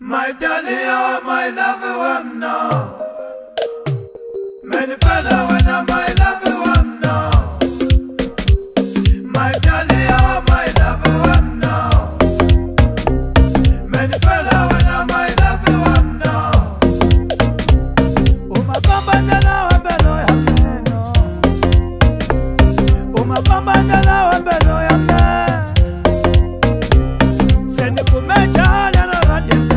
My Dahlia, my lover, one now. Many fella when I my lover, one now. My Dahlia, my lover, one now. Many fella when I my lover, one now. Uma bamba ndala wembelo ya meno. Uma bamba ndala wembelo ya meno. Seni kumecha lero rande.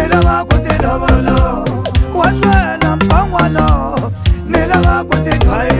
What's when I'm